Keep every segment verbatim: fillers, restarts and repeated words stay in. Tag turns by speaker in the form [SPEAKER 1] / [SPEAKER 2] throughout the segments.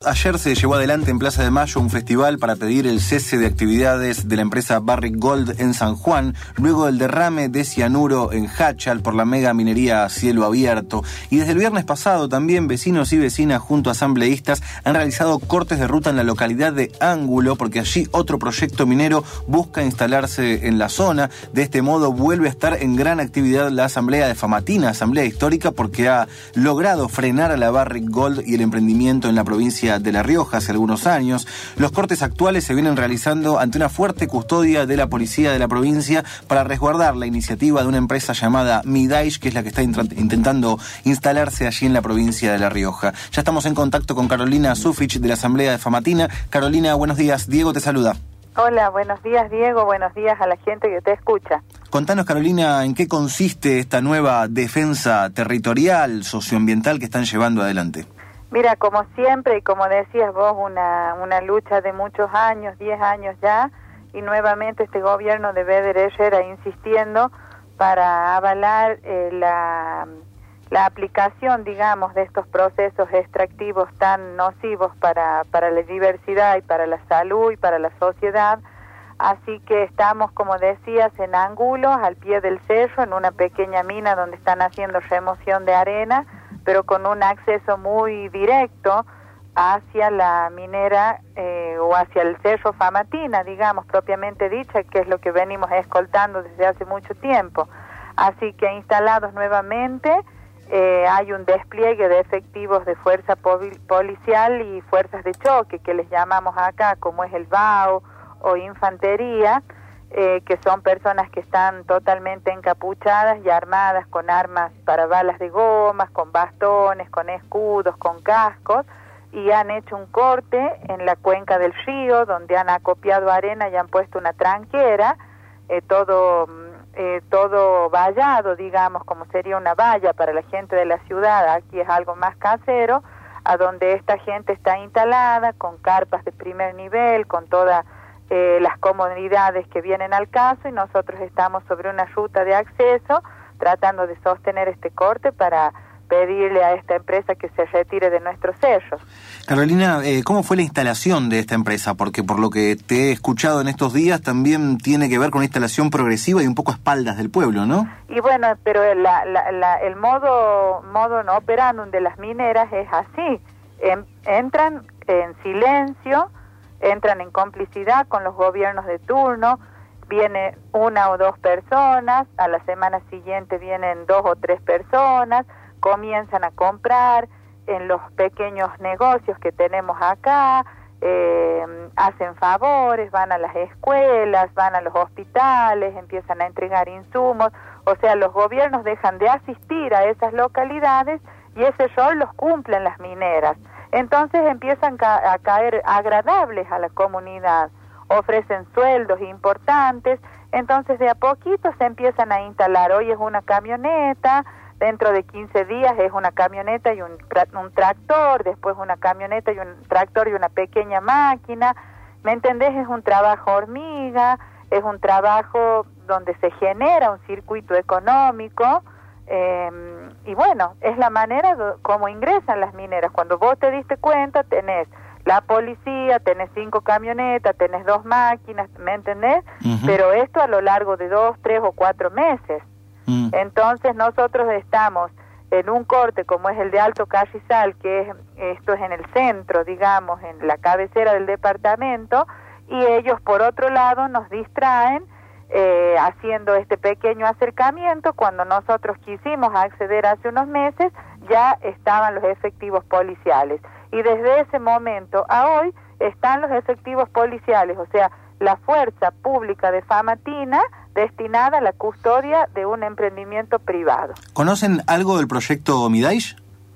[SPEAKER 1] Ayer se llevó adelante en Plaza de Mayo un festival para pedir el cese de actividades de la empresa Barrick Gold en San Juan, luego del derrame de cianuro en Hachal por la mega minería a cielo abierto. Y desde el viernes pasado también vecinos y vecinas junto a asambleístas han realizado cortes de ruta en la localidad de Ángulo, porque allí otro proyecto minero busca instalarse en la zona. De este modo vuelve a estar en gran actividad la asamblea de Famatina, asamblea histórica, porque ha logrado frenar a la Barrick Gold y el emprendimiento en la provincia de La Rioja hace algunos años. Los cortes actuales se vienen realizando ante una fuerte custodia de la policía de la provincia para resguardar la iniciativa de una empresa llamada Midaish, que es la que está int- intentando instalarse allí en la provincia de La Rioja. Ya estamos en contacto con Carolina Sufich de la asamblea de Famatina. Carolina, buenos días. Diego te saluda.
[SPEAKER 2] Hola, buenos días Diego, buenos días a la gente que te escucha.
[SPEAKER 1] Contanos, Carolina, ¿en qué consiste esta nueva defensa territorial, socioambiental que están llevando adelante?
[SPEAKER 2] Mira, como siempre y como decías vos, una, una lucha de muchos años, diez años ya, y nuevamente este gobierno de Beder Herrera insistiendo para avalar eh, la... la aplicación, digamos, de estos procesos extractivos tan nocivos para, para la diversidad y para la salud y para la sociedad. Así que estamos, como decías, en Ángulo, al pie del cerro, en una pequeña mina donde están haciendo remoción de arena, pero con un acceso muy directo hacia la minera eh, o hacia el cerro Famatina, digamos, propiamente dicha, que es lo que venimos escoltando desde hace mucho tiempo. Así que instalados nuevamente, Eh, hay un despliegue de efectivos de fuerza pol- policial y fuerzas de choque, que les llamamos acá, como es el B A U o infantería, eh, que son personas que están totalmente encapuchadas y armadas con armas para balas de gomas, con bastones, con escudos, con cascos, y han hecho un corte en la cuenca del río, donde han acopiado arena y han puesto una tranquera, eh, todo... Eh, todo vallado, digamos, como sería una valla para la gente de la ciudad. Aquí es algo más casero, a donde esta gente está instalada con carpas de primer nivel, con todas eh, las comodidades que vienen al caso, y nosotros estamos sobre una ruta de acceso tratando de sostener este corte para pedirle a esta empresa que se retire de nuestros cerros.
[SPEAKER 1] Carolina, eh, ¿cómo fue la instalación de esta empresa? Porque por lo que te he escuchado en estos días también tiene que ver con una instalación progresiva y un poco a espaldas del pueblo, ¿no?
[SPEAKER 2] Y bueno, pero la, la, la, el modo modo no operandum de las mineras es así. En, entran en silencio, entran en complicidad con los gobiernos de turno, viene una o dos personas, a la semana siguiente vienen dos o tres personas, comienzan a comprar en los pequeños negocios que tenemos acá, eh, hacen favores, van a las escuelas, van a los hospitales, empiezan a entregar insumos. O sea, los gobiernos dejan de asistir a esas localidades y ese rol los cumplen las mineras. Entonces empiezan ca- a caer agradables a la comunidad, ofrecen sueldos importantes, entonces de a poquito se empiezan a instalar. Hoy es una camioneta, dentro de quince días es una camioneta y un, tra- un tractor, después una camioneta y un tractor y una pequeña máquina. ¿Me entendés? Es un trabajo hormiga, es un trabajo donde se genera un circuito económico, eh, y bueno, es la manera do- como ingresan las mineras. Cuando vos te diste cuenta, tenés la policía, tenés cinco camionetas, tenés dos máquinas, ¿me entendés? Uh-huh. Pero esto a lo largo de dos, tres o cuatro meses. Mm. Entonces nosotros estamos en un corte como es el de Alto Carrizal, que es, esto es en el centro, digamos, en la cabecera del departamento, y ellos por otro lado nos distraen eh, haciendo este pequeño acercamiento. Cuando nosotros quisimos acceder hace unos meses, ya estaban los efectivos policiales, y desde ese momento a hoy están los efectivos policiales, o sea, la fuerza pública de Famatina destinada a la custodia de un emprendimiento privado.
[SPEAKER 1] ¿Conocen algo del proyecto Midaish?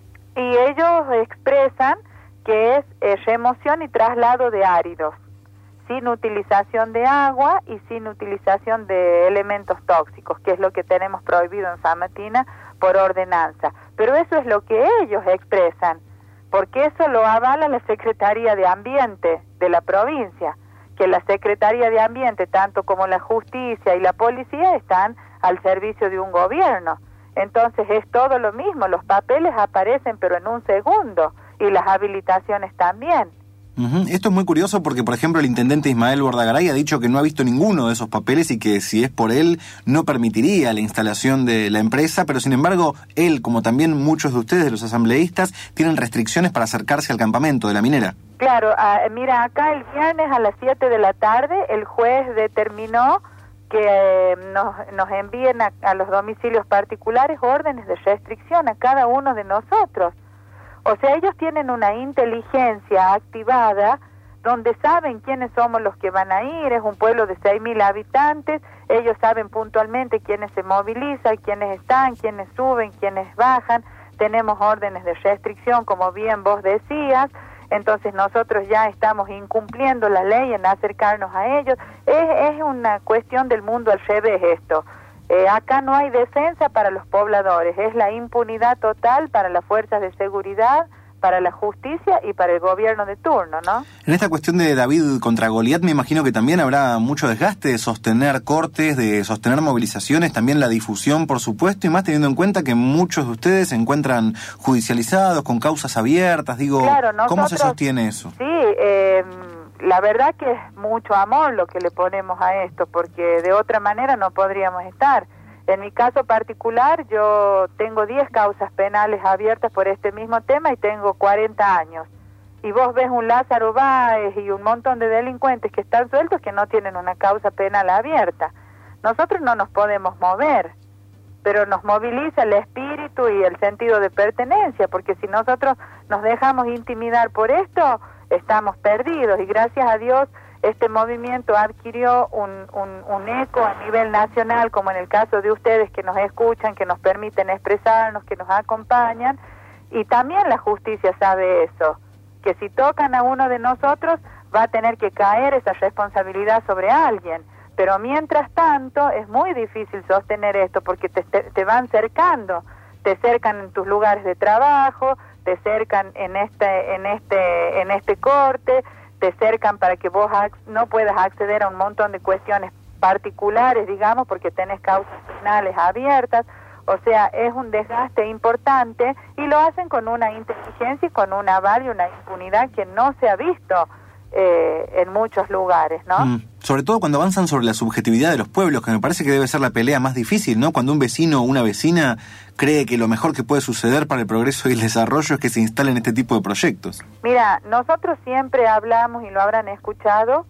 [SPEAKER 2] Y ellos expresan que es eh, remoción y traslado de áridos, sin utilización de agua y sin utilización de elementos tóxicos, que es lo que tenemos prohibido en Famatina por ordenanza. Pero eso es lo que ellos expresan, porque eso lo avala la Secretaría de Ambiente de la provincia, que la Secretaría de Ambiente, tanto como la Justicia y la Policía, están al servicio de un gobierno. Entonces es todo lo mismo, los papeles aparecen pero en un segundo, y las habilitaciones también.
[SPEAKER 1] Uh-huh. Esto es muy curioso porque, por ejemplo, el intendente Ismael Bordagaray ha dicho que no ha visto ninguno de esos papeles y que si es por él no permitiría la instalación de la empresa, pero sin embargo él, como también muchos de ustedes, de los asambleístas, tienen restricciones para acercarse al campamento de la minera.
[SPEAKER 2] Claro, uh, mira, acá el viernes a las siete de la tarde el juez determinó que eh, nos, nos envíen a, a los domicilios particulares órdenes de restricción a cada uno de nosotros. O sea, ellos tienen una inteligencia activada donde saben quiénes somos los que van a ir. Es un pueblo de seis mil habitantes, ellos saben puntualmente quiénes se movilizan, quiénes están, quiénes suben, quiénes bajan. Tenemos órdenes de restricción, como bien vos decías, entonces nosotros ya estamos incumpliendo la ley en acercarnos a ellos. Es, es una cuestión del mundo al revés esto. Eh, acá no hay defensa para los pobladores, es la impunidad total para las fuerzas de seguridad, para la justicia y para el gobierno de turno, ¿no?
[SPEAKER 1] En esta cuestión de David contra Goliat me imagino que también habrá mucho desgaste de sostener cortes, de sostener movilizaciones, también la difusión, por supuesto, y más teniendo en cuenta que muchos de ustedes se encuentran judicializados, con causas abiertas, digo,
[SPEAKER 2] claro, nosotros,
[SPEAKER 1] ¿cómo se sostiene eso?
[SPEAKER 2] Sí, eh, la verdad que es mucho amor lo que le ponemos a esto, porque de otra manera no podríamos estar. En mi caso particular, yo tengo diez causas penales abiertas por este mismo tema y tengo cuarenta años. Y vos ves un Lázaro Báez y un montón de delincuentes que están sueltos que no tienen una causa penal abierta. Nosotros no nos podemos mover, pero nos moviliza el espíritu y el sentido de pertenencia, porque si nosotros nos dejamos intimidar por esto, estamos perdidos. Y gracias a Dios este movimiento adquirió un, un, un eco a nivel nacional, como en el caso de ustedes que nos escuchan, que nos permiten expresarnos, que nos acompañan, y también la justicia sabe eso, que si tocan a uno de nosotros va a tener que caer esa responsabilidad sobre alguien, pero mientras tanto es muy difícil sostener esto porque te, te, te van cercando, te cercan en tus lugares de trabajo, te cercan en este, en este, en este corte, te cercan para que vos no puedas acceder a un montón de cuestiones particulares, digamos, porque tenés causas penales abiertas. O sea, es un desgaste importante y lo hacen con una inteligencia y con un aval y una impunidad que no se ha visto eh, en muchos lugares, ¿no?
[SPEAKER 1] Mm. Sobre todo cuando avanzan sobre la subjetividad de los pueblos, que me parece que debe ser la pelea más difícil, ¿no? Cuando un vecino o una vecina cree que lo mejor que puede suceder para el progreso y el desarrollo es que se instalen este tipo de proyectos.
[SPEAKER 2] Mira, nosotros siempre hablamos, y lo habrán escuchado,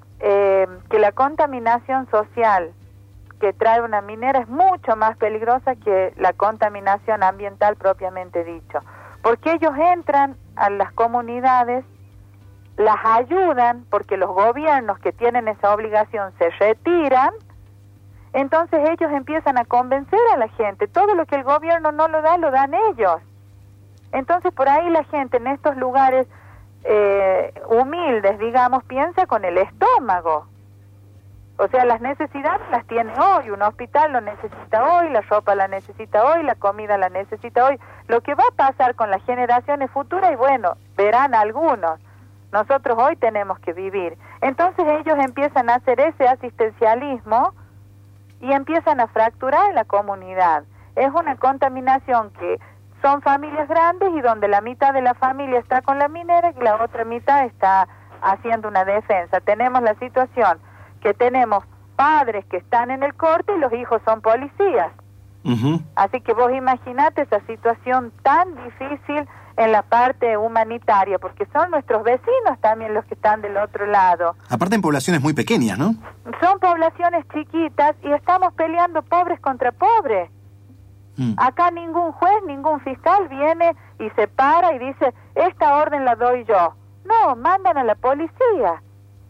[SPEAKER 2] eh, que la contaminación social que trae una minera es mucho más peligrosa que la contaminación ambiental propiamente dicho, porque ellos entran a las comunidades, las ayudan, porque los gobiernos que tienen esa obligación se retiran, entonces ellos empiezan a convencer a la gente, todo lo que el gobierno no lo da, lo dan ellos. Entonces por ahí la gente en estos lugares eh, humildes, digamos, piensa con el estómago. O sea, las necesidades las tiene hoy, un hospital lo necesita hoy, la ropa la necesita hoy, la comida la necesita hoy. Lo que va a pasar con las generaciones futuras, y bueno, verán algunos. Nosotros hoy tenemos que vivir. Entonces ellos empiezan a hacer ese asistencialismo y empiezan a fracturar la comunidad. Es una contaminación que son familias grandes y donde la mitad de la familia está con la minera y la otra mitad está haciendo una defensa. Tenemos la situación que tenemos padres que están en el corte y los hijos son policías. Uh-huh. Así que vos imaginate esa situación tan difícil en la parte humanitaria, porque son nuestros vecinos también los que están del otro lado.
[SPEAKER 1] Aparte en poblaciones muy pequeñas, ¿no?
[SPEAKER 2] Son poblaciones chiquitas y estamos peleando pobres contra pobres. Mm. Acá ningún juez, ningún fiscal viene y se para y dice, esta orden la doy yo. No, mandan a la policía.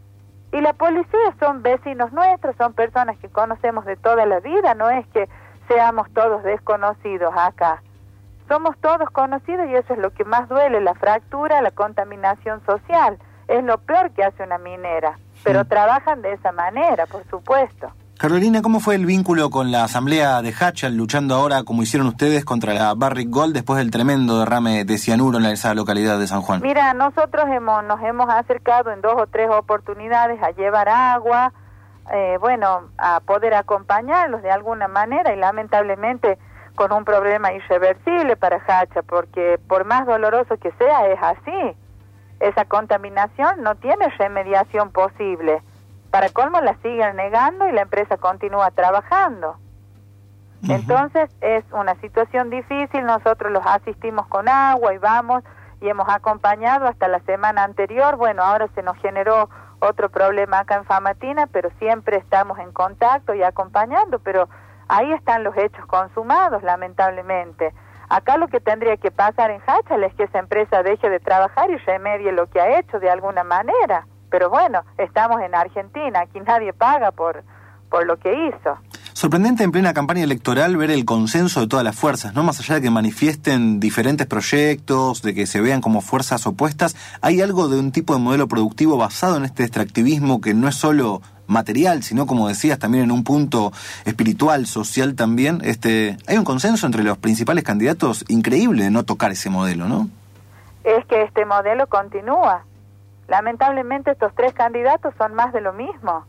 [SPEAKER 2] Y la policía son vecinos nuestros, son personas que conocemos de toda la vida, no es que seamos todos desconocidos acá. Somos todos conocidos y eso es lo que más duele, la fractura, la contaminación social. Es lo peor que hace una minera, pero sí. Trabajan de esa manera, por supuesto.
[SPEAKER 1] Carolina, ¿cómo fue el vínculo con la asamblea de Hachal, luchando ahora, como hicieron ustedes, contra la Barrick Gold después del tremendo derrame de cianuro en esa localidad de San Juan?
[SPEAKER 2] Mira, nosotros hemos, nos hemos acercado en dos o tres oportunidades a llevar agua, eh, bueno, a poder acompañarlos de alguna manera y lamentablemente con un problema irreversible para Hacha, porque por más doloroso que sea, es así. Esa contaminación no tiene remediación posible. Para colmo la siguen negando y la empresa continúa trabajando. Uh-huh. Entonces es una situación difícil, nosotros los asistimos con agua y vamos y hemos acompañado hasta la semana anterior. Bueno, ahora se nos generó otro problema acá en Famatina, pero siempre estamos en contacto y acompañando, pero ahí están los hechos consumados, lamentablemente. Acá lo que tendría que pasar en Hachal es que esa empresa deje de trabajar y remedie lo que ha hecho de alguna manera. Pero bueno, estamos en Argentina, aquí nadie paga por, por lo que hizo.
[SPEAKER 1] Sorprendente en plena campaña electoral ver el consenso de todas las fuerzas, ¿no? Más allá de que manifiesten diferentes proyectos, de que se vean como fuerzas opuestas, hay algo de un tipo de modelo productivo basado en este extractivismo que no es solo material, sino, como decías, también en un punto espiritual, social también. Este, hay un consenso entre los principales candidatos increíble de no tocar ese modelo, ¿no?
[SPEAKER 2] Es que este modelo continúa. Lamentablemente estos tres candidatos son más de lo mismo.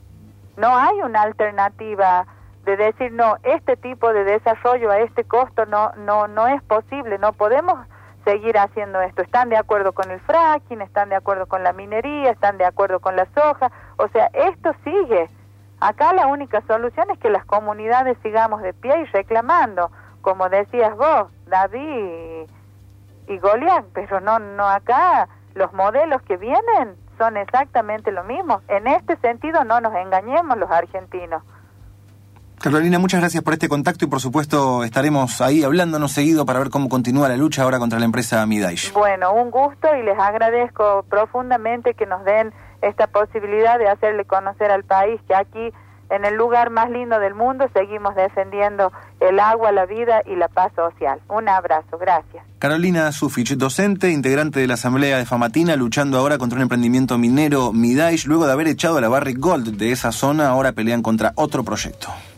[SPEAKER 2] No hay una alternativa de decir, no, este tipo de desarrollo a este costo no no no es posible, no podemos seguir haciendo esto. Están de acuerdo con el fracking, están de acuerdo con la minería, están de acuerdo con la soja, o sea, esto sigue. Acá la única solución es que las comunidades sigamos de pie y reclamando, como decías vos, David y, y Goliat, pero no no acá los modelos que vienen son exactamente lo mismo. En este sentido no nos engañemos los argentinos.
[SPEAKER 1] Carolina, muchas gracias por este contacto y por supuesto estaremos ahí hablándonos seguido para ver cómo continúa la lucha ahora contra la empresa Midai.
[SPEAKER 2] Bueno, un gusto y les agradezco profundamente que nos den esta posibilidad de hacerle conocer al país que aquí, en el lugar más lindo del mundo, seguimos defendiendo el agua, la vida y la paz social. Un abrazo, gracias.
[SPEAKER 1] Carolina Sufich, docente, integrante de la Asamblea de Famatina, luchando ahora contra un emprendimiento minero Midai. Luego de haber echado a la Barrick Gold de esa zona, ahora pelean contra otro proyecto.